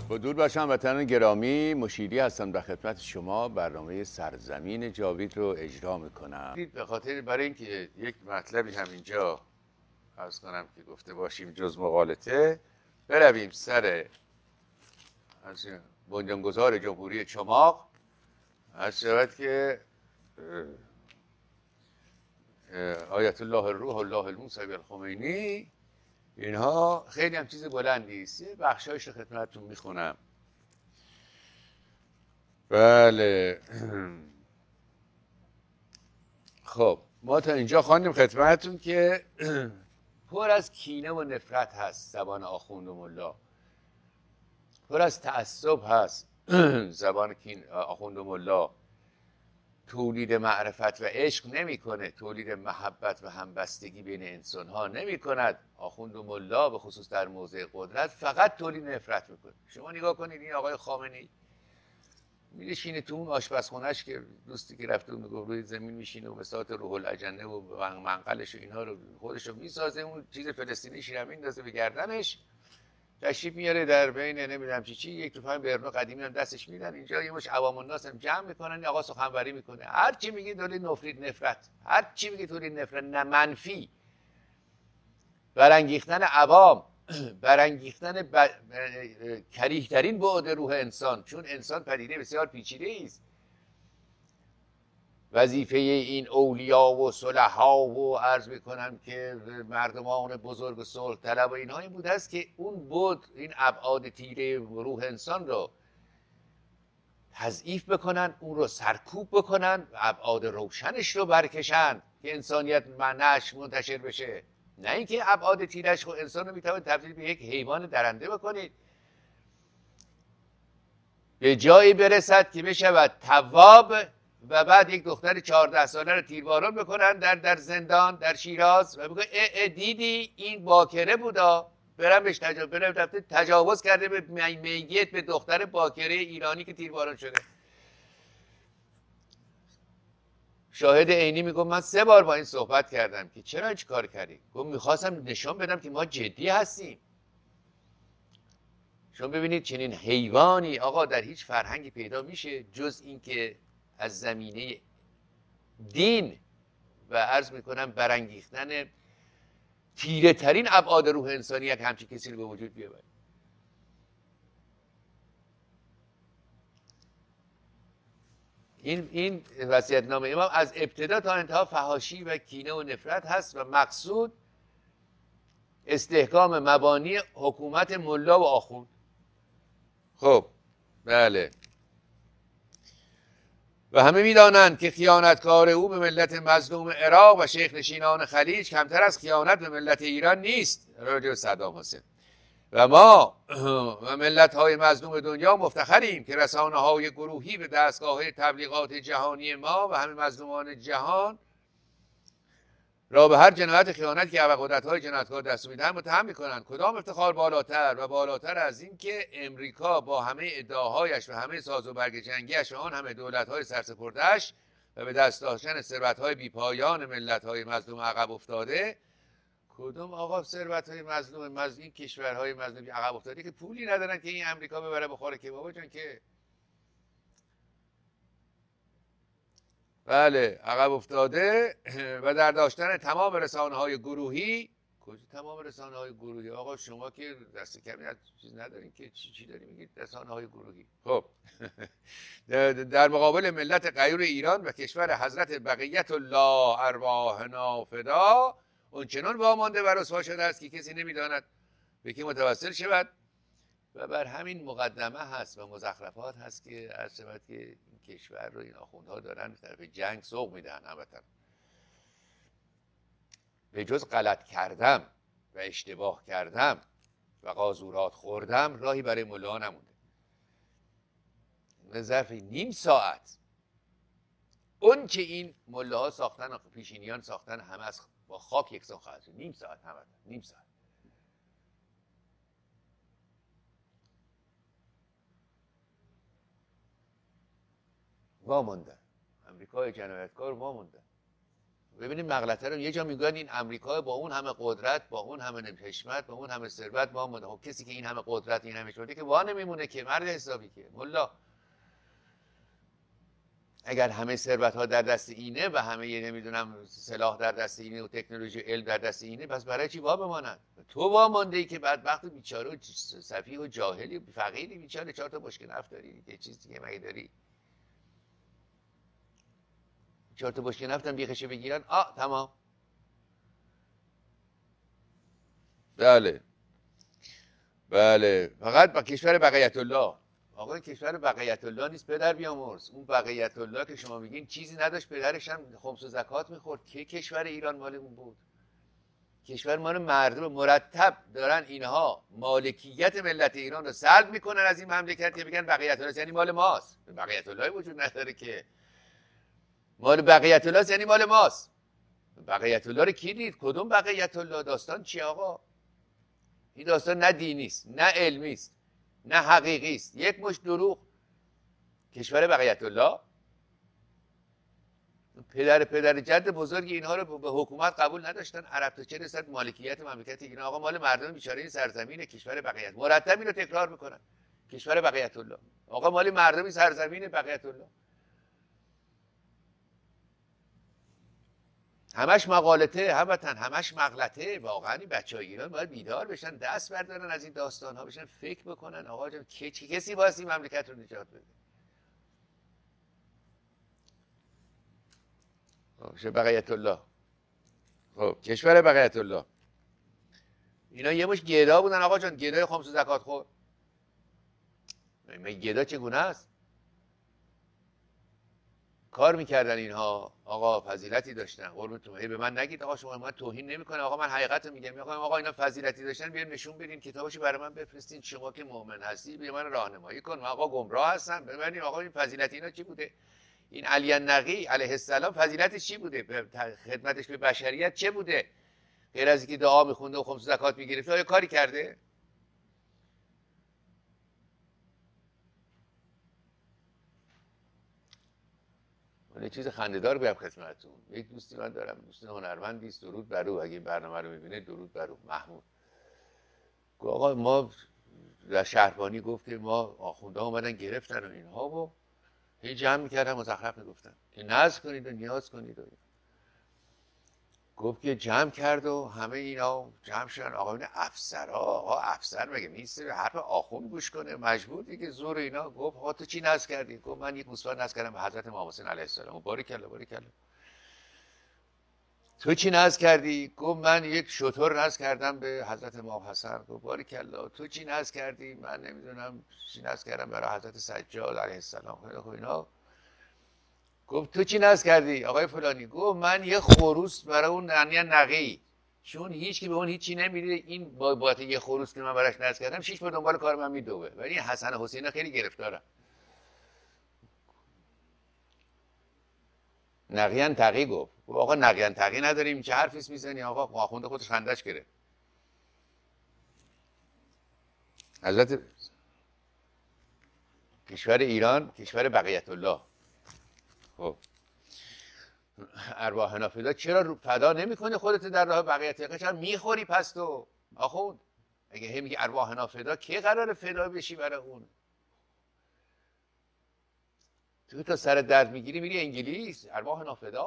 با درود بر شما وطنان گرامی، مشیری هستم در خدمت شما. برنامه سرزمین جاوید رو اجرا میکنم. به خاطر برای اینکه یک مطلبی هم اینجا عرض کنم که گفته باشیم جز مقالطه، برویم سر از بنیانگذار جمهوری چماق. از شود که آیت الله الروح الله الموسوی الخمینی، اینها خیلی هم چیز بلندی است. بخشایش رو خدمتتون میخونم. بله. خب ما تا اینجا خواندیم خدمتتون که پر از کینه و نفرت هست زبان آخوند و ملا، پر از تعصب هست زبان آخوند و ملا. تولید معرفت و عشق نمیکنه، تولید محبت و همبستگی بین انسان ها نمی کند. آخوند و ملا به خصوص در موضع قدرت فقط تولید نفرت میکنه. شما نگاه کنید این آقای خامنه‌ای میشینه تو اون آشپزخونه‌اش که دوستی که رفته و میگفت روی زمین میشینه و بساط روح الاجنه و منقلش و اینها رو خودش رو میسازه، اون چیز فلسطینی شیرم میندازه به گردنش، تشریف میاره در بین نمیدونم چی یک تفنگ برنو قدیمی هم دستش میدن. اینجا یه مش عوام الناس هم جمع میکنن، آقا سخنوری میکنه، هر چی میگی تولید نفرت، هر چی میگی تولید نفرت، نه منفی، برانگیختن عوام، برانگیختن کریه‌ترین بعد روح انسان، چون انسان پدیده بسیار پیچیده است. وظیفه این اولیا و صلحا و عرض میکنم که مردمان بزرگ و صلح طلب و اینها این بوده است که اون بود این ابعاد تیره روح انسان رو تضعیف بکنن، اون رو سرکوب بکنن و ابعاد روشنش رو برکشن که انسانیت معنیش منتشر بشه. نه اینکه ابعاد تیرش خود انسان رو میتواند تبدیل به یک حیوان درنده بکنید، به جایی برسد که بشود تواب و بعد یک دختر 14 ساله رو تیرباران بکنن در زندان در شیراز و بگه دیدی این باکره بودا، برم بهش تجاوز کرده به میگیت به دختر باکره ایرانی که تیرباران شده. شاهد عینی میگم من 3 بار با این صحبت کردم که چرا هیچ کار کردی؟ گفت میخواستم نشان بدم که ما جدی هستیم. شما ببینید چنین حیوانی آقا در هیچ فرهنگی پیدا میشه جز این که از زمینه دین و عرض میکنم برانگیختن تیره ترین ابعاد روح انسانی یک همچین کسی رو به وجود بیاورد. این وصیت‌نامه امام از ابتدا تا انتها فحاشی و کینه و نفرت هست و مقصود استحکام مبانی حکومت ملا و آخوند. خب بله، و همه میدانند که خیانتکار او به ملت مظلوم عراق و شیخ نشینان خلیج کمتر از خیانت به ملت ایران نیست. راجع به صدام حسین و ما و ملت های مظلوم دنیا مفتخریم که رسانه های گروهی به دستگاه تبلیغات جهانی ما و همه مظلومان جهان را به هر جنایت خیانت که قدرت های جنایتکار دستور میدهند متهم میکنند. کدام افتخار بالاتر و بالاتر از این که امریکا با همه ادعاهایش و همه ساز و برگ جنگیش و آن همه دولت های سرسپرده‌اش و به دست داشتن ثروت های بیپایان ملت های مظلوم عقب افتاده، کدوم آقا ثروت های مظلوم این کشورهای مظلوم عقب افتاده که پولی ندارن که این امریکا ببره بخوره که بابا جان که بله عقب افتاده و در داشتن تمام رسانه های گروهی. کجا تمام رسانه های گروهی آقا؟ شما که دست کمی از چیز ندارین که چی داری میگید رسانه های گروهی؟ خب در مقابل ملت غیور ایران و کشور حضرت بقیت الله ارواحنا فدا اون چنان وامانده و رسوا شده است که کسی نمیداند به کی متوسل شود. و بر همین مقدمه هست و مزخرفات هست که از شود که این کشور رو این آخوندها دارن طرف جنگ سوق میدن. البته به جز غلط کردم و اشتباه کردم و قاذورات خوردم راهی برای ملا نمونده. به ظرف نیم ساعت اون که این ملاها ساختن پیشینیان ساختن همه از با خاک یکسان خواهد شد. نیم ساعت همه نیم ساعت واموندن. امریکای جنایتکار واموندن ببینید مغلطه رو یه جا میگن این امریکا با اون همه قدرت، با اون همه حشمت، با اون همه ثروت خب کسی که این همه قدرت، این همه شده که وا نمیمونه که مرد حسابی که ملا. اگر همه ثروت ها در دست اینه و همه نمیدونم سلاح در دست اینه و تکنولوژی علم در دست اینه، پس برای چی وا بمانند؟ تو وا مانده ای که بدبخت و بیچاره و سفیه و جاهلی و فقیری بیچاره 4 تا بشکه نفت داری، یه چیز دیگه مگه داری؟ 4 تا بشکه نفتم بیخشه بگیرن تمام. بله فقط با کشور بقیت الله. آقا این کشور بقیت الله نیست پدر بیامرز. اون بقیت الله که شما میگین چیزی نداشت، پدرش هم خمس و زکات میخورد. که کشور ایران مال اون بود؟ کشور مال مردم. مرتب دارن اینها مالکیت ملت ایران رو سلب میکنن از این مملکت که بگن بقیت الله یعنی مال ماست. بقیت الله وجود نداره که. مال بقیت الله یعنی مال ماست. بقیت الله رو کی دید؟ کدوم بقیت الله؟ داستان چی آقا؟ این داستان نه دینی است، نه علمی است، نه حقیقی است، یک مشت دروغ. کشور بقیت الله پدر جد بزرگ اینها رو به حکومت قبول نداشتن. عرب تا چه رسد مالکیت مملکت ایران آقا مال مردم بیچاره این سرزمین. کشور بقیت، مرتب اینو تکرار میکنن، کشور بقیت الله آقا مال مردم این سرزمین بقیت الله. همش مقالطه، همش مغلطه. واقعا این بچهای ایران باید بیدار بشن، دست بردارن از این داستان ها، بشن فکر بکنن آقا جان کسی واسه این مملکت رو نجات بده. بقیت الله. خب کشور بقیت الله اینا یه مش گدا بودن آقا جان، گدای خمس و زکات خور. گدا چگونه است؟ کار میکردن اینها آقا، فضیلتی داشتن. قربونتون به من نگید آقا شما من توهین نمیکنه آقا، من حقیقت رو میگم. میگم آقا اینا فضیلتی داشتن، بیاین نشون بدین، کتابشو برای من بفرستین، شما که مؤمن هستی بیا من راهنمایی کن. من آقا گمراه هستم، ببینید آقا این فضیلت اینا چی بوده؟ این علی النقی علیه السلام فضیلتش چی بوده؟ خدمتش به بشریت چه بوده؟ غیر از اینکه دعا میخونده و خمس زکات میگرفت آیا کاری کرده؟ یه چیز خنده‌دار بگم خدمتتون. یک دوستی من دارم، دوست هنرمندی است، درود بر او، اگه این برنامه رو می‌بینه درود بر او، محمود. گفت آقا ما در شهربانی گفت که ما آخونده اومدن گرفتن و اینها و هی جمع می‌کردن مزخرف میگفتن که نذر کنید و نیاز کنید و گفت که جمع کرد و همه اینا جمع شدن. آقا این افسرها، آقا افسر مگه نیست به حرف آخوند گوش کنه؟ مجبور دیگه زور اینا. گفت آقا تو چی نذر کردی؟ گفت من یک گوسفند نذر کردم به حضرت امام حسین علیه السلام. باریکلا باریکلا. تو چی نذر کردی؟ گفت من یک شتر نذر کردم به حضرت امام حسن. گفت باریکلا. تو چی نذر کردی؟ من نمیدونم چی نذر کردم برای حضرت سجاد علیه السلام. خب اینا. گفت تو چی نذر کردی آقای فلانی؟ گفت من یه خروس برای اون نقی، چون هیچ کی به اون هیچی نمیده، این با یه خروس که من براش نذر کردم 6 بار دنبال کار من میدوه. ولی حسن و حسین خیلی گرفتارن. نقیان تقی گفت آقا نقیان تقی نداریم، چه حرفی میزنی آقا؟ آخوند خودش خندش گرفت. حضرت کشور ایران کشور بقیت الله. خب ارواح نافذه چرا فدا نمیکنی خودت در راه بقیت الله؟ چرا میخوری پس تو آخوند؟ اگه هم میگی ارواح نافذه کی قراره فدا بشی برای اون؟ تو تا سر درد میگیری میری انگلیس. ارواح نافذه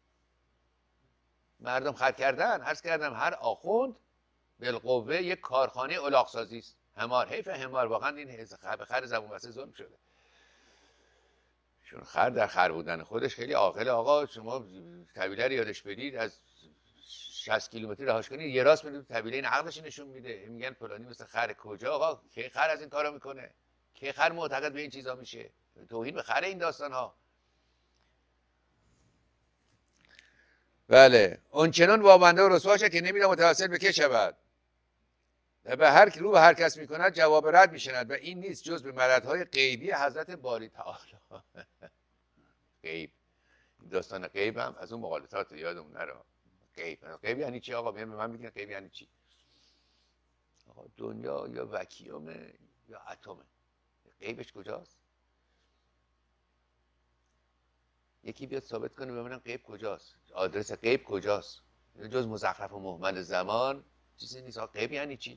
مردم خرج کردن. عرض کردم هر آخوند بالقوه یک کارخانه الاغ سازی است. همار، حیف همار، واقعا این به خر زبون بسته ظلم شده. چون خر در خر بودن خودش خیلی عاقل. آقا شما طویله رو یادش بدید از 60 کیلومتری رهاش کنید یه راست میدید طویله این عقلش نشون میده. میگن فلانی مثل خر. کجا آقا؟ کی خر از این کارا میکنه؟ کی خر معتقد به این چیزا میشه؟ توهین به خر این داستان ها. بله اون چنان وابنده و رسوا شد که نمیدونه متوسل به که شود و به هر رو به هر کس میکند جواب رد میشند و این نیست جز به مددهای غیبی حضرت باری تعالی. غیب، داستان غیب هم از اون مقالطات یادمون نره. غیب یعنی چی آقا؟ میگن به من میگن غیب یعنی چی؟ آقا دنیا یا وکیومه یا اتمه. غیبش کجاست؟ یکی بیاد ثابت کنه ببینم غیب کجاست، آدرس غیب کجاست. جز مزخرف و مهمل زمان چیزی نیست. غیب یعنی چی؟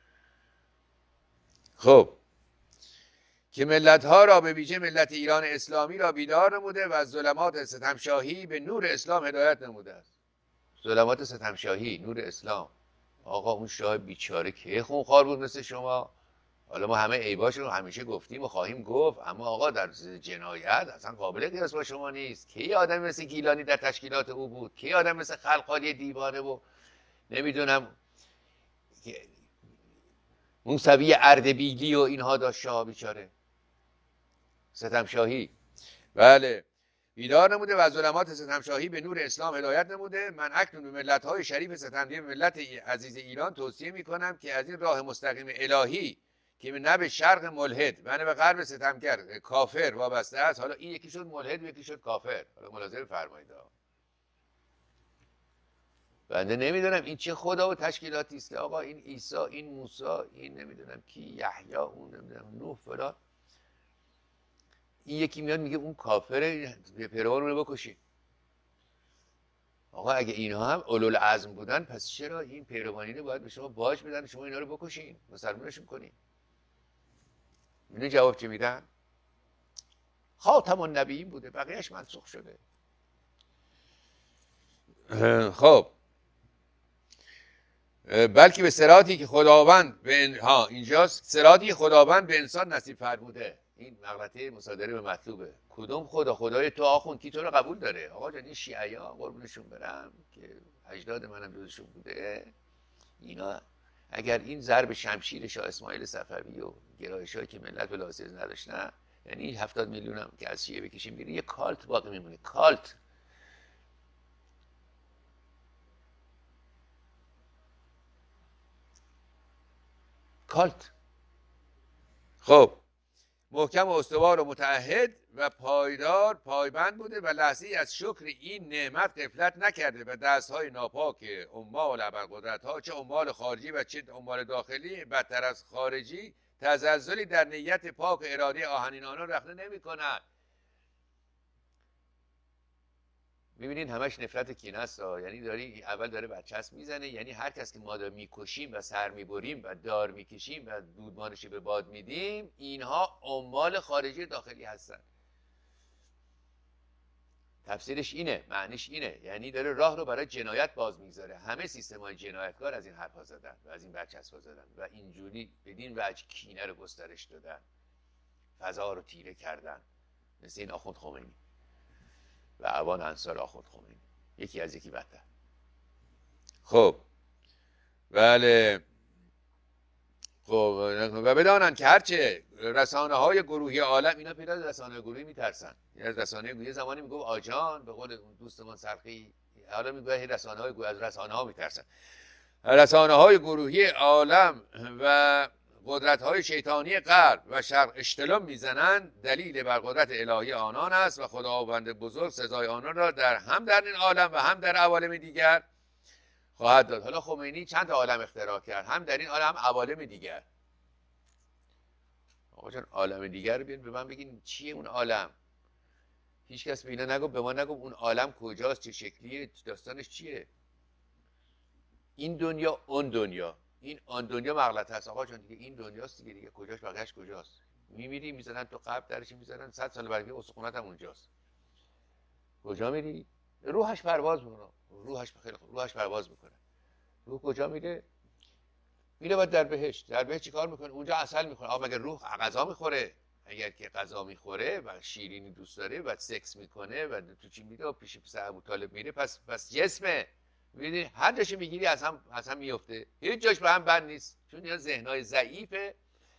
خب که ملت‌ها را به ویژه ملت ایران اسلامی را بیدار نموده و از ظلمات ستمشاهی به نور اسلام هدایت نموده است. ظلمات ستمشاهی، نور اسلام. آقا اون شاه بیچاره که خونخوار بود مثل شما. حالا ما همه عیباش رو همیشه گفتیم و خواهیم گفت، اما آقا در جنایت اصلا قابل قیاس با شما نیست. کی آدم مثل گیلانی در تشکیلات او بود؟ کی آدم مثل خلقانی دیوانه و نمیدونم موسوی اردبیلی و اینها داشت شاه بیچاره ستمشاهی. بله بیدار نموده و از ظلمات ستمشاهی به نور اسلام هدایت نموده. من اکنون به ملت‌های شریف ستمدیده ملت عزیز ایران توصیه میکنم که از این راه مستقیم الهی که نه به شرق ملحد و نه به غرب ستمگر کافر وابسته است. حالا این یکی شد ملحد و یکی شد کافر، حالا ملاحظه بفرمایید. بنده نمیدونم این چه خدا و تشکیلاتی است که آقا این عیسی، این موسی، این نمیدونم کی، یحیی، اون نمیدونم نوح فلان، این یکی میاد میگه اون کافره، پیروان رو بکشید. آقا اگه اینها هم اولوالعزم بودن پس چرا این پیروانی رو باید به شما باج بدن شما اینا رو بکشین مسلمانشون کنین؟ میدونی جواب چی میدن؟ خاتم النبیین بوده، بقیهش منسوخ شده. خب بلکه به صراطی که خداوند به اینجاست، صراطی خداوند به انسان نصیب فرموده. این مغلطه مصادره به مطلوبه. کدوم خدا؟ خدای تو آخوند کی تو رو قبول داره؟ آقا جان این شیعی‌ها قربونشون برم که اجداد منم جزشون بوده، اینا اگر این ضرب شمشیر شاه اسماعیل صفوی و گرایش‌هایی که ملت بلاسیز نداشتن، یعنی 70 میلیون هم که از شیعه بکشیم بیرون یه کالت باقی میمونه. کالت. خب محکم و استوار و متعهد و پایدار پایبند بوده و لحظه از شکر این نعمت غفلت نکرده و دستهای ناپاک عمال ابرقدرت‌ها، چه عمال خارجی و چه عمال داخلی، بدتر از خارجی، تزلزلی در نیت پاک اراده آهنین آنان رخنه نمی‌کند. میبینین همش نفرت کینه است. یعنی داری اول داره برچسب میزنه، یعنی هر کس که ما داره میکشیم و سر میبریم و دار میکشیم و دودمانشی به باد میدیم، اینها عمال خارجی داخلی هستن. تفسیرش اینه، معنیش اینه، یعنی داره راه رو برای جنایت باز میذاره. همه سیستم‌های جنایتکار از این حرفا زدن و از این برچسبا زدن و اینجوری بدین وجه کینه رو گسترش دادن، فضا رو تیره کردن، مثل این آخوند خمینی و اعوان انصار آخوند خمینی، یکی از یکی بدتر. خب بله. خب و بدانند که هرچه رسانه های گروهی عالم، اینا پیدا از رسانه گروهی میترسن. از رسانه گروهی زمانی میگفت آجان، به قول دوستمان سرخی، حالا میگه رسانه های از رسانه ها میترسن. رسانه های گروهی عالم و قدرت های شیطانی غرب و شرق اشتلام میزنند، دلیل بر قدرت الهی آنان است و خداوند بزرگ سزای آنان را هم در این عالم و هم در عوالم دیگر خواهد داد. حالا خمینی چند تا عالم اختراع کرد، هم در این عالم هم عوالم دیگر. آقا جان عالم دیگر رو بیان به من بگین چیه اون عالم؟ هیچ کس به اینا نگفت، به ما نگفت اون عالم کجاست، چه شکلیه، داستانش چیه. این دنیا اون دنیا، این آن دنیا مغلطه است. آقا جان دیگه این دنیاست دیگه کجاش بقیه‌اش کجاست؟ میمیری میزنن تو قبر درش میزنن 100 سال بعد استخونات هم اونجاست. کجا میری؟ روحش پرواز میکنه. روحش خیلی خوب، روحش پرواز میکنه. روح کجا میره؟ میره بعد در بهشت. در بهشت چیکار میکنه؟ اونجا عسل میخوره. آقا مگه روح غذا میخوره؟ اگر که غذا میخوره و شیرینی دوست داره و سکس میکنه و تو چی میره و پیش پسر ابوطالب میره، پس جسمه. میبینی هر جاشو میگیری از هم میفته. هیچ جاش به هم بند نیست، چون اینا ذهنای ضعیفه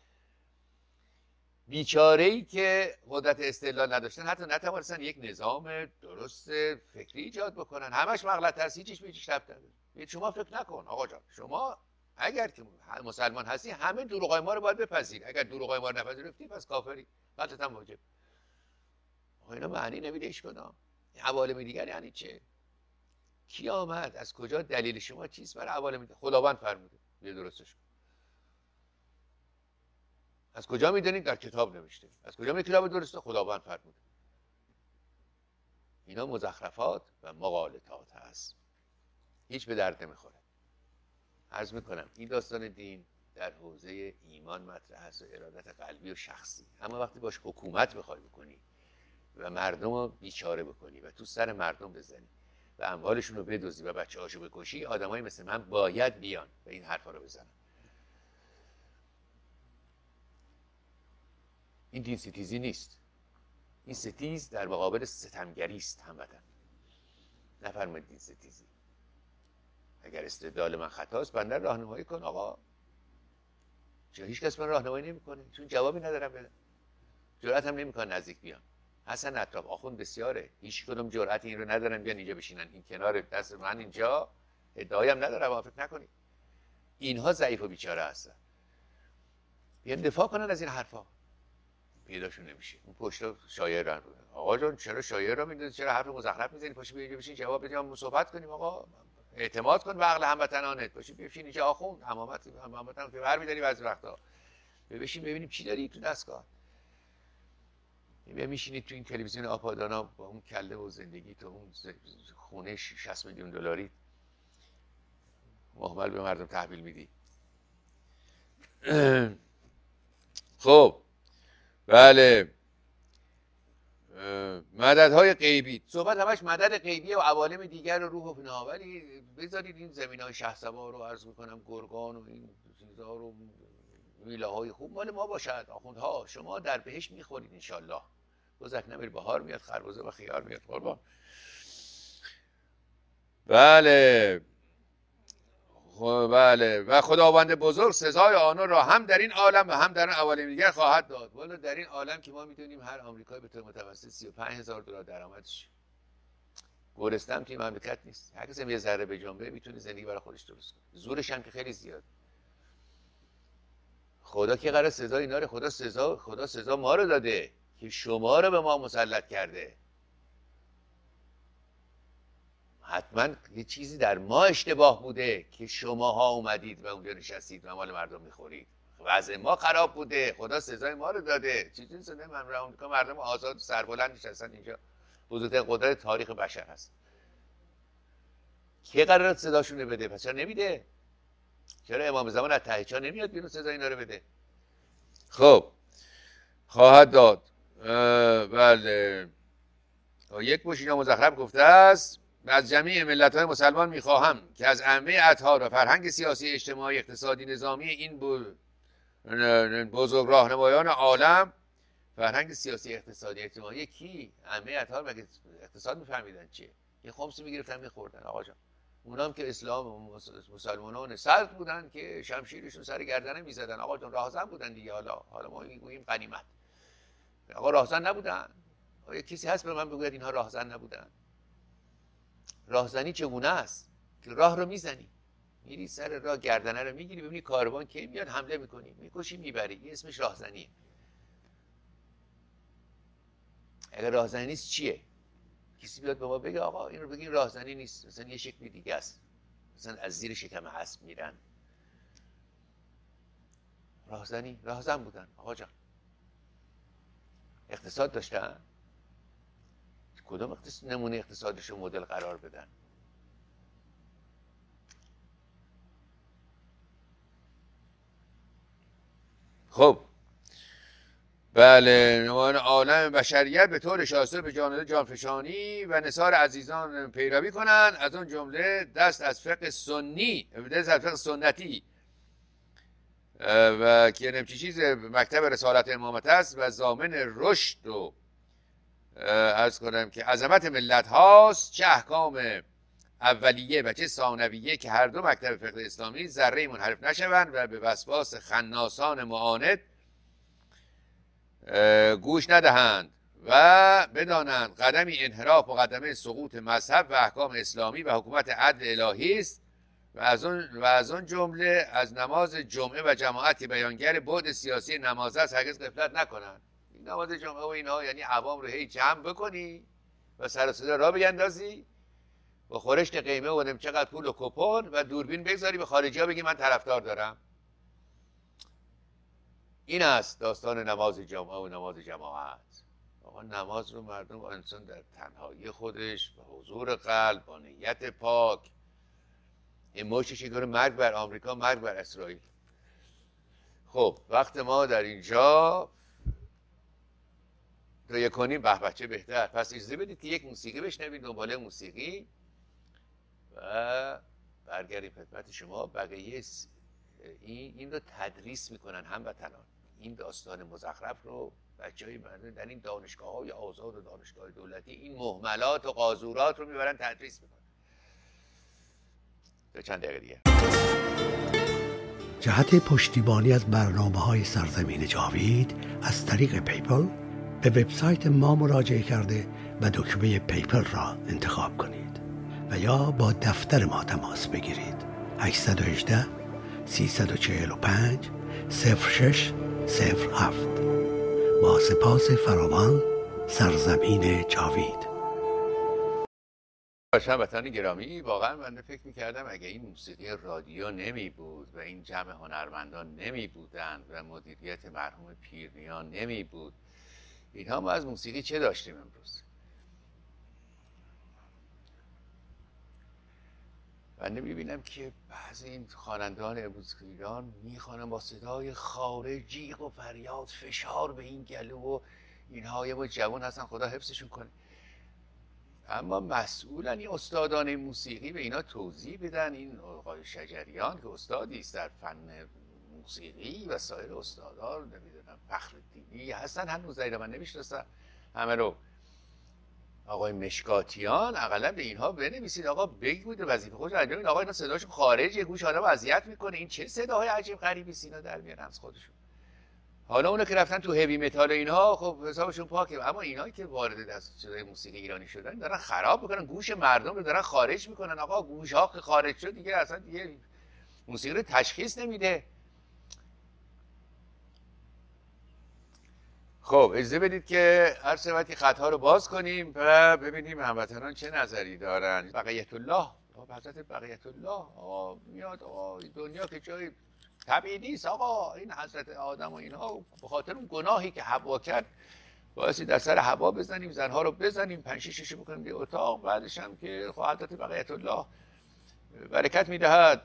بیچاره‌ای که قدرت استدلال نداشتن، حتی نتوانستن یک نظام درست فکری ایجاد بکنن. همش مغلطه است، هیچیش به هیچ ربط نداره. شما فکر نکن آقا جان، شما اگر که مسلمان هستی همه دروغای ما رو باید بپذیری. اگر دروغای ما رو نپذیرفتی پس کافری، قتلت هم واجب. آقا اینا معنی نمیده هیچ کدام. عوالم دیگر یعنی چه؟ کی آمد؟ از کجا؟ دلیل شما چیست برای عوالم دیگر؟ خداوند فرموده بیا درستش کن. از کجا میدونید؟ در کتاب نوشته. از کجا میدونید کتاب درسته؟ خداوند فرموده. اینا مزخرفات و مغالطات هست، هیچ به درد نمیخوره. عرض میکنم این داستان دین در حوزه ایمان مطرح هست و ارادت قلبی و شخصی، اما وقتی باش حکومت بخوای بکنی و مردم رو بیچاره بکنی و تو سر مردم بزنی و اموالشون رو بدزدی و بچه هاشو بکشی، آدمایی مثل من باید بیان و این حرفا رو بزنن. این دین ستیزی نیست، این ستیز در مقابل ستمگری است هموطن. نفرمایید دین ستیزی. اگر استدلال من خطاست بنده راهنمایی کن آقا. چرا هیچ کس من راهنمایی نمیکنه؟ چون جوابی ندارم بدم، جرأت هم نمیکنن نزدیک بیان. حسن اطراف آخوند بسیاره، هیچ کدوم جرأت این رو ندارن بیان اینجا بشینن، این کنار دست من اینجا ادعایی هم ندارم، فکر نکنید. اینها ضعیف و بیچاره هستن، بیان دفاع کنن از این حرفا. پیداشون نمیشه. اون پشت شاعر رو آقا جان چرا شاعر رو میندازی، چرا حرف مزخرف میزنی، پاشو بیا اینجا بشین جواب بدیم، ما صحبت کنیم. آقا اعتماد کن به عقل هموطنانت، پاشو بشین اینجا آخوند هموطن که برمی‌داری بعضی وقتا. بشین ببینیم چی داری تو دستگاه. میشینید تو این تلویزیون آپادانا با اون کله و زندگی تو اون خونه 60 میلیون دلاری مهمل به مردم تحویل میدی. خب بله، مددهای غیبی، صحبت همش مدد غیبی و عوالم دیگر و روح و پناه، ولی بذارید این زمین‌های شهسوار رو عرض میکنم، گرگان و این چیزا رو، میلاهای خوب مال ما باشد. آخوندها شما در بهشت میخورید انشالله، بزک نمیر بهار میاد، خربزه و خیار میاد قربان. بله بله، و خداوند بزرگ سزای آنها را هم در این عالم و هم در این عوالم دیگر خواهد داد. والا در این عالم که ما میدونیم هر آمریکایی به طور متوسط 35,000 دلار درآمدشه، گورستان توی مملکت نیست. هر کسی یه ذره به جنبه میتونه زندگی برای خودش درست کنه، زورش هم که خیلی زیاد. خدا که قرار سزا اینا رو، خدا سزا ما رو داده که شما رو به ما مسلط کرده. حتما یه چیزی در ما اشتباه بوده که شماها اومدید و اونجا نشستید و مال مردم میخورید. وضع ما خراب بوده، خدا سزای ما رو داده. چیزی شده مردم آزاد سربلند نشستن اینجا، بزرگترین قدرت تاریخ بشر هست. کی قراره صداشون بده؟ پس چرا نمیده؟ چرا امام زمان از ته نمیاد بیرون سزا اینا رو بده؟ خب خواهد داد. بله، یک بوشینا مزخرف گفته است: از جمیع ملت‌های مسلمان می‌خواهم که از عامه اطهار و فرهنگ سیاسی، اجتماعی، اقتصادی، نظامی این بزرگ راهنمایان عالم، فرهنگ سیاسی، اقتصادی، اجتماعی کی؟ عامه اطهار مگه اقتصاد می‌فهمیدن چیه؟ یه خمسی می‌گرفتن می‌خوردن آقا جان. اونا هم که اسلام و مسلمانان صدر بودن که شمشیرشون سر گردنه می‌زدن آقا جان، راهزن بودن دیگه. حالا ما میگوییم غنیمت. آقا راهزن نبودن؟ آیا کسی هست به من بگوید اینها راهزن نبودن؟ راهزنی چگونه است؟ که راه رو میزنی، میری سر راه گردنه رو میگیری، ببینی کاروان کی میاد، حمله میکنی، میکشی، میبری. این اسمش راهزنیه. اگر راهزنی نیست چیه؟ کسی بیاد به ما بگه آقا این رو بگین راهزنی نیست، مثلا یه شکلی دیگه است، مثلا از زیر شکم اسب میرن. راهزنی راهزن بودن آقا جان. اقتصاد داشتن؟ کدوم نمونه اقتصادشو مدل قرار بدن؟ خب بله، نوان عالم بشریت به طور شایسته به جانب جانفشانی و نثار عزیزان پیروی کنند، از اون جمله دست از فقه سنتی و که نمچی چیز مکتب رسالت امامت است و ضامن رشد و عرض کنم که عظمت ملت هاست، چه احکام اولیه و چه ثانویه که هر دو مکتب فقه اسلامی ذره منحرف نشوند و به وسواس خناسان معاند گوش ندهند و بدانند قدمی انحراف و قدم سقوط مذهب و احکام اسلامی و حکومت عدل الهی است و از اون جمله از نماز جمعه و جماعت که بیانگر بعد سیاسی نماز است هرگز غفلت نکنند. این نماز جمعه و اینها یعنی عوام رو هی جمع بکنی و سر و صدا را بیندازی و خورشت قیمه و چقدر پول و کپون و دوربین بگذاری به خارجی ها بگی من طرفدار دارم. این است داستان نماز جمعه و نماز جماعت. آقا نماز رو مردم با انسان در تنهایی خودش با حضور قلب با نیت پاک، این مشتش اینگاره مرگ بر آمریکا، مرگ بر اسرائیل. خب وقت ما در اینجا رو کنیم، به بچه بهتر. پس اجازه بدید که یک موسیقی بشنوید، دنباله موسیقی و برگردیم خدمت شما. بقیه این رو تدریس میکنن هموطنان، این داستان مزخرف رو بچه‌های در این دانشگاه‌های آزاد و دانشگاه دولتی این مهملات و قاذورات رو میبرن تدریس میکنن. تا چند دقیقه دیگه. جهت پشتیبانی از برنامه‌های سرزمین جاوید از طریق پیپل به وبسایت ما مراجعه کرده و دکمه پیپل را انتخاب کنید و یا با دفتر ما تماس بگیرید. 818 345 0607. با سپاس فراوان، سرزمین جاوید. هموطنان گرامی، واقعا من فکر میکردم اگه این موسیقی رادیو نمی بود و این جمع هنرمندان نمی بودند و مدیریت مرحوم پیرنیا نمی بود، اینها ما از موسیقی چه داشتیم امروز؟ من میبینم که بعضی این خوانندگان امروز ایران میخوانن با صدای خاره، جیغ و فریاد، فشار به این گلو و اینها. یه با جوان هستن خدا حفظشون کنه، اما مسئولن این استادان موسیقی به اینا توضیح بدن. این آقای شجریان که استادی است در فن موسیقی و سایر استادان، نمیدونم فخرالدینی هستن، هنوز زیرا من نمیشناسم همه رو. آقای مشکاتیان اقلا به اینها بنویسید آقا بگید وظیفه خودش انجام بدید. آقا اینا صداشون خارجه، گوش آدمو اذیت میکنه، این چه صداهای عجیب غریبی اینا در میارن از خودشون. حالا اونا که رفتن تو هوی متال اینها خب حسابشون پاکه، اما اینایی که وارد دستگاه موسیقی ایرانی شدن دارن خراب میکنن، گوش مردم رو دارن خارج میکنن. آقا گوش ها که خارج شد دیگه اصلا دیگه موسیقی رو تشخیص نمیده. خب اجازه بدید که هر سمتی خطها رو باز کنیم و ببینیم هموطنان چه نظری دارن. بقیت الله، حضرت بقیت الله میاد. دنیا که جای طبیعی نیست آقا. این حضرت آدم و اینها به خاطر اون گناهی که حوا کرد بایستی در سر حوا بزنیم، زنها رو بزنیم، 5 6 بکنیم یه اتاق، بعدش هم که خب حضرت بقیت الله برکت میدهد.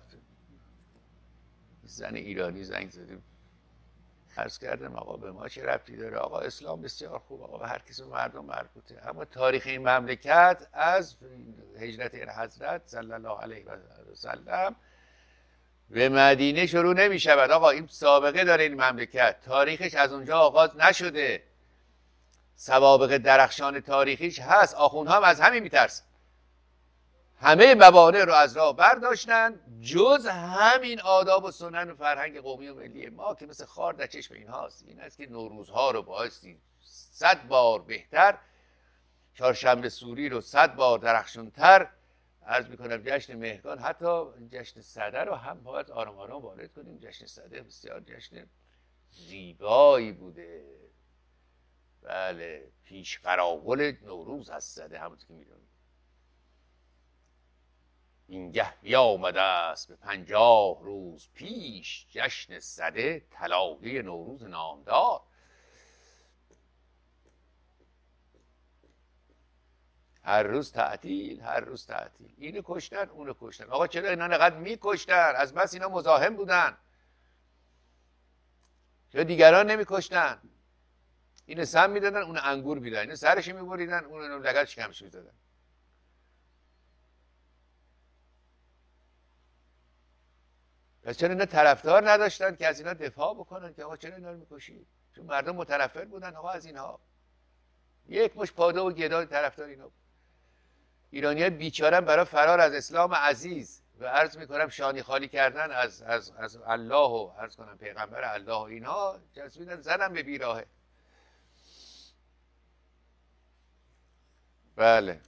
زن ایرانی زنگ زدیم عرض کردم آقا به ما چه ربطی داره؟ آقا اسلام بسیار خوب، آقا به هر کسی مردم مربوطه، اما تاریخ این مملکت از هجرت این حضرت صلی الله علیه و سلم به مدینه شروع نمی شود. آقا این سابقه داره، این مملکت تاریخش از اونجا آغاز نشده، سوابق درخشان تاریخیش هست. آخوندها هم از همین میترسن، همه موانع رو از راه برداشتن جز همین آداب و سنن و فرهنگ قومی و ملی ما که مثل خار در چشم اینهاست. این است که نوروزها رو بایستی 100 بار بهتر، چهارشنبه سوری رو 100 بار درخشانتر، عرض میکنم جشن مهرگان، حتی جشن صده رو هم باید آرام آرام وارد کنیم. جشن صده بسیار جشن زیبایی بوده. بله، پیش قراول نوروز هست صده، همونطور که میدونید. اینگه بیامده است به 50 روز پیش، جشن صده طلایه نوروز نامدار. هر روز تعطیل، هر روز تعطیل. اینو کشتن، اونو کشتن. آقا چرا اینا نقدر میکشتن؟ از بس اینا مزاحم بودن، چرا دیگران نمیکشتن؟ اینو سم میدادن، اونو انگور میدادن، اینو سرش میبریدن، اونو لگد شکمش میزدن. پس چرا اینا طرفدار نداشتن که از اینا دفاع بکنن که آقا چرا اینا رو میکشید؟ چون مردم متنفر بودن آقا از اینها. یک مش پاده و گدا طرفدار اینا بود. ایرانی‌ها بیچاره برای فرار از اسلام عزیز و عرض میکنم شانی خالی کردن از الله و عرض کنم پیغمبر الله و اینها، جسمیدن زدن به بیراهه. بله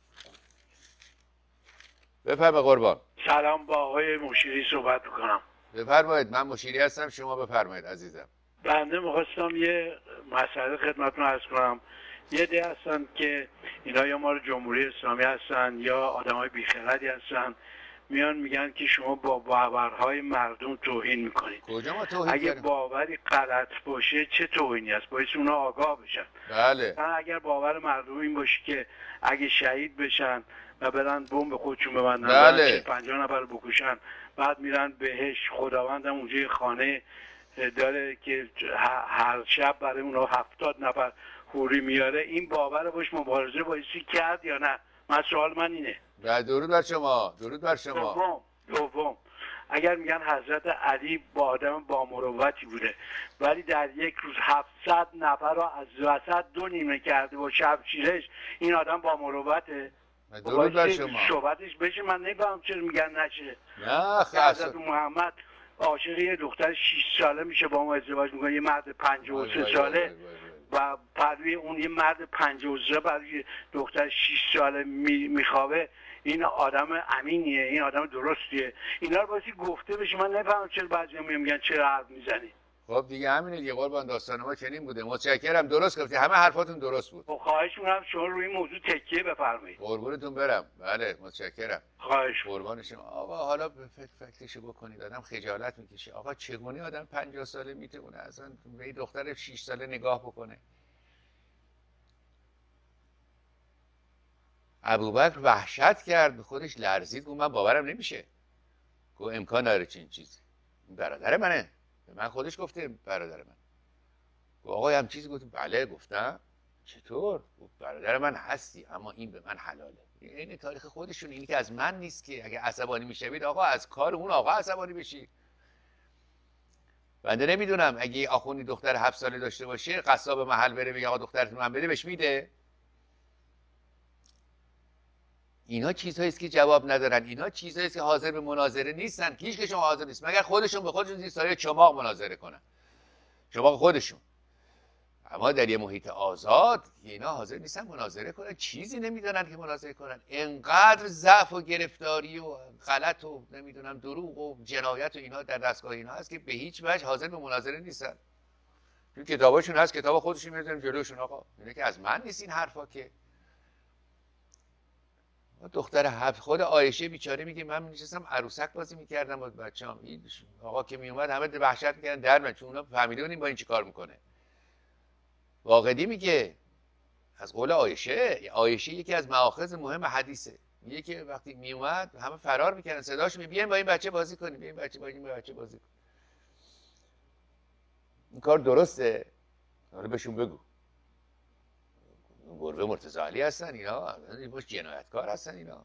بفرمایید قربان. سلام، با آقای مشیری صحبت میکنم. بفرمایید. من مشیری هستم، شما بفرمایید عزیزم. بنده میخواستم یه مسئله خدمتتون عرض کنم. یه عده هستن که اینا یا ما رو جمهوری اسلامی هستن یا آدمای بیخردی هستن، میان میگن که شما با باورهای مردم توهین میکنید. کجا ما توهین اگه کردیم؟ باوری غلط باشه چه توهینی است؟ باید اونا آگاه بشن. بله. اگر باور مردم این باشه که اگه شهید بشن و برن بمب خودشون ببندن، بله. 50 نفر بکشن، بعد میرن بهش، خداوندم اونجا یه خانه داره که هر شب برای اونا 70 نفر حوری میاره، این باور باش مبارزه بایستی کرد یا نه؟ سوال من اینه. درود بر شما. درود بر شما. دوم اگر میگن حضرت علی با آدم با مروتی بوده ولی در یک روز 700 نفر رو از وسط 2 نیمه کرده با شمشیرش، این آدم با مروته؟ درود بر شما. صحبتش بشه. من نمی‌فهمم چرا میگن نشه. نه حضرت محمد عاشق یه دختر 6 ساله میشه، با ما ازدواج میکنه، یه مرد 53 ساله و برای اون یه مرد 53 برای دختر 6 ساله میخوابه. این آدم امینیه؟ این آدم درستیه؟ اینا رو باید گفته بشه. من نفهمم چرا بعضیا میگن چرا حرف میزنی. خب دیگه همینه دیگه قربان، داستان ما چنین بوده. متشکرم، درست گفتی، همه حرفاتون درست بود. خب خواهش می‌کنم شما روی این موضوع تکیه بفرمایید. قربونتون برم. بله متشکرم. خواهش قربان شما. آقا حالا فکرشو بکنید، آدم خجالت میکشه. آقا چگونه آدم 50 ساله میتونه اصلا به این دختر 6 ساله نگاه بکنه؟ ابوبکر وحشت کرد، به خودش لرزید، گفت من باورم نمیشه. گفت امکان نداره چنین چیزی. برادر منه. به من خودش گفته برادر من. گفت آقا هم چیزی گفت؟ بله گفتم. چطور؟ گفت برادر من هستی اما این به من حلاله. این تاریخ خودشون، اینی که از من نیست که. اگه عصبانی میشوید آقا از کار اون آقا عصبانی بشید. بنده نمیدونم اگه آخوندی دختر 7 ساله داشته باشه، قصاب محل بره بگه آقا دخترتون من بده، بهش میده؟ اینا چیزهایی است که جواب ندارن. اینا چیزهایی است که حاضر به مناظره نیستن. هیچ که شما حاضر نیست مگر خودشون به خودشون زیر سایه چماق مناظره کنن. چماق خودشون. اما در یه محیط آزاد اینا حاضر نیستن مناظره کنن، چیزی نمیدونن که مناظره کنن. انقدر ضعف و گرفتاری و غلط و نمیدونم دروغ و جنایت و اینا در دستگاه اینا هست که به هیچ وجه حاضر به مناظره نیستن. چون کتاباشون هست، کتاب خودشون میذارن جلوشون. آقا اینه که از من نیست این حرفا که. دختر خود عایشه بیچاره میگه من نشستم عروسک بازی میکردم با بچه‌ام، این آقا که میومد همه وحشت میکردن در من، چون اونا فهمیده بودن با این چیکار میکنه. واقدی میگه از قول عایشه یکی از مآخذ مهم حدیثه، میگه که وقتی میومد همه فرار میکردن، صداش بیاین با این بچه بازی کنیم، بیاین با این بچه بازی کنیم. این کار درسته؟ حالا بهشون بگو. گربه مرتضی علی هستن اینا، باش جنایتکار هستن اینا.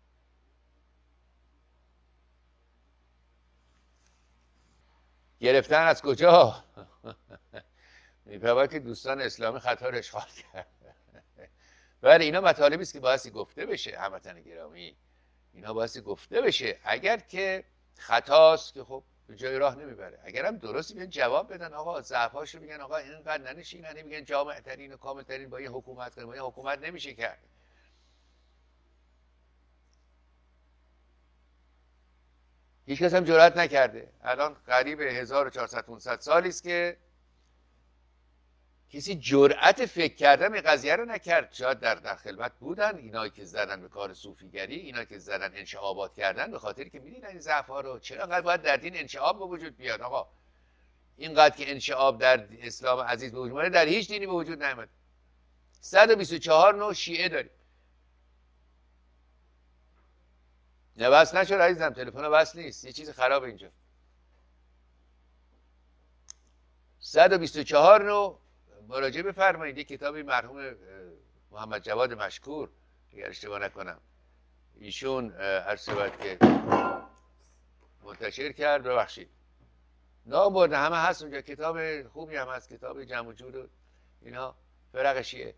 گرفتن از کجا؟ می‌پرد که دوستان اسلامی خطا رو اشغال کرد. ولی اینا مطالبی است که بایستی گفته بشه هموطن گرامی. اینا بایستی گفته بشه. اگر که خطاست که خب به جای راه نمیبره، اگر هم درستی بیان جواب بدن. آقا ضعفاشو میگن آقا اینقدر ننشینن، میگن جامع ترین و کامل ترین با این حکومت کنیم، با این حکومت نمیشه کرد. هیچ کس هم جرئت نکرده. الان قریب 1400-500 سالی است که کسی جرأت فکر کردن به قضیه رو نکرد. شاید در خلوت بودن اینایی که زدن به کار صوفیگری، اینایی که زدن انشعابات کردن، به خاطری که میدیدن این ضعف‌ها رو. چرا انقدر باید در دین انشعاب به وجود بیاد؟ آقا اینقدر که انشعاب در اسلام عزیز به وجود، در هیچ دینی به وجود نیامد. 124 نوع شیعه داریم. نه بس نشد عزیزم، تلفن بس نیست، یه چیز خراب اینجا. 124 نوع مراجعه بفرمایید. یک کتابی مرحوم محمد جواد مشکور اگر اشتباه نکنم ایشون هر صورت که منتشر کرد، ببخشید نام برده، همه هست اونجا، کتاب خوبی هم هست، کتاب جمع و جور و اینا، فرق شیعه.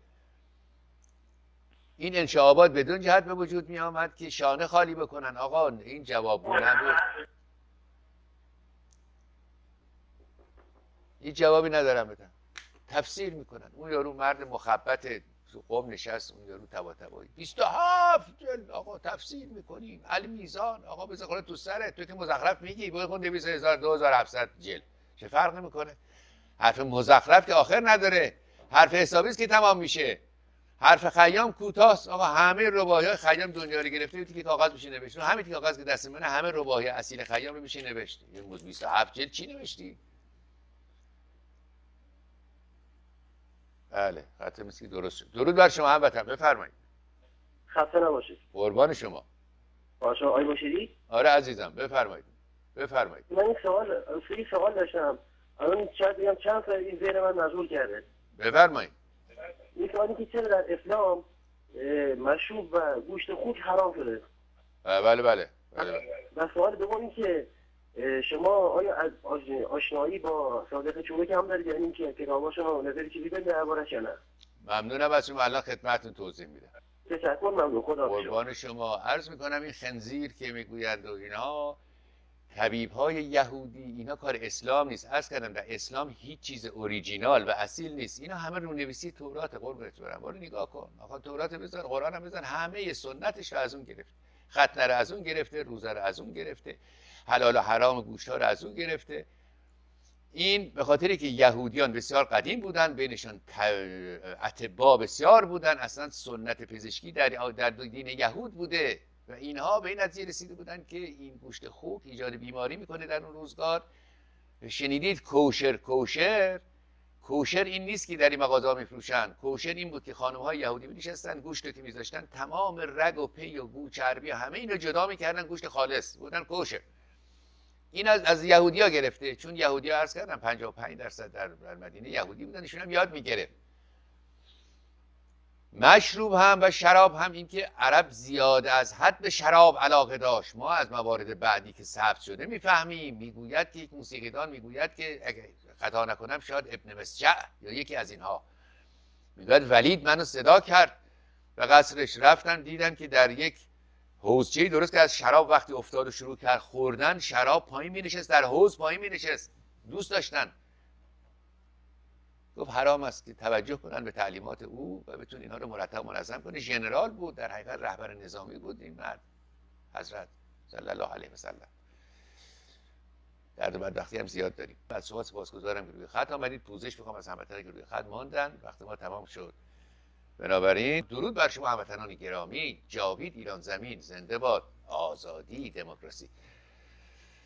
این انشعابات بدون جهت به وجود می آمد که شانه خالی بکنن. آقا این جواب نبود، هیچ جوابی ندارم بدم. تفسیر میکنن. اون یارو مرد مخبط تو قم نشست، اون یارو طباطبایی 27 جلد آقا تفسیر میکنیم، علی میزان آقا بذار خودت تو سرت، تو که مزخرف میگی برو خون 200,000 2700 جلد، چه فرق میکنه؟ حرف مزخرف که آخر نداره، حرف حسابی است که تمام میشه. حرف خیام کوتاست آقا. همه رباعی‌های خیام دنیا رو گرفته، که کاغذ میشه نوشت. همین کاغذ که دست منه همه رباعی اصیل خیام رو میشه نوشت. این 27 جلد چی نوشتی؟ بله خط مسکی درست شد. درود بر شما هموطن، بفرمایید. خسته نباشید. قربان شما. باشه آقای باشیری؟ آره عزیزم بفرمایید. من یک سوال داشتم. الان شاید بگم چند تا این ذهن من مشغول کرده. بفرمایید. این سوالی که چرا در اسلام مشروب و گوشت خوک حرام شده؟ بله. و سوال دوم این که شما آیا از آشنایی با صادق چوبک هم دارید، یعنی که کتاباشون رو نظری چیزی بده دربارش یا نه؟ ممنونم از شما، الان خدمتتون توضیح میدم. تشکر، ممنون. خدا قربان شما. عرض میکنم این خنزیر که میگویند و اینها طبیب‌های یهودی، اینا کار اسلام نیست. عرض کردم در اسلام هیچ چیز اوریجینال و اصیل نیست. اینا همه رونویسی تورات. قربونت برم، برو نگاه کن. آخه تورات بزن، قرآن هم بزن، همه سنتش رو از اون گرفته. ختنه رو از اون گرفته، روزه رو از اون گرفته، حلال و حرام گوشت‌ها رو از اون گرفته. این به خاطری که یهودیان بسیار قدیم بودن، بینشان اطباء بسیار بودن، اصلا سنت پزشکی در دین یهود بوده و اینها به این نتیجه رسیده بودن که این گوشت خوک ایجاد بیماری میکنه در اون روزگار. شنیدید کوشر این نیست که در این مغازه‌ها میفروشن. کوشر این بود که خانم‌های یهودی می‌نشستن، گوشت رو که می‌ذاشتن تمام رگ و پی و گو چربی همه اینو جدا می‌کردن، گوشت خالص بودن کوشر. این از یهودی‌ها گرفته، چون یهودی‌ها عرض کردم 55% در مدینه یهودی بودن، ایشون هم یاد می‌گرفت. مشروب هم و شراب هم، این که عرب زیاده از حد به شراب علاقه داشت. ما از موارد بعدی که ثبت شده میفهمیم. میگوید که یک موسیقیدان میگوید که اگه خطا نکنم شاید ابن مسجع یا یکی از اینها میگوید ولید منو صدا کرد و قصرش رفتن، دیدن که در یک حوضچه‌ای درست که از شراب وقتی افتاد و شروع کرد خوردن، شراب پایین می‌نشست، در حوض پایین می‌نشست. دوست داشتن. گفت حرام است که توجه کنن به تعلیمات او و بتون اینها رو مرتب منظم کنه. ژنرال بود، در حقیقت رهبر نظامی بود این مرد، حضرت صلی الله علیه و سلم. درد و بدبختی هم زیاد داریم. از شما سپاسگزارم که روی خط آمدید. پوزش می‌خوام از هموطنان که روی خط ماندن. وقت ما تمام شد. بنابراین درود بر شما هموطنان گرامی. جاوید ایران زمین، زنده باد آزادی، دموکراسی.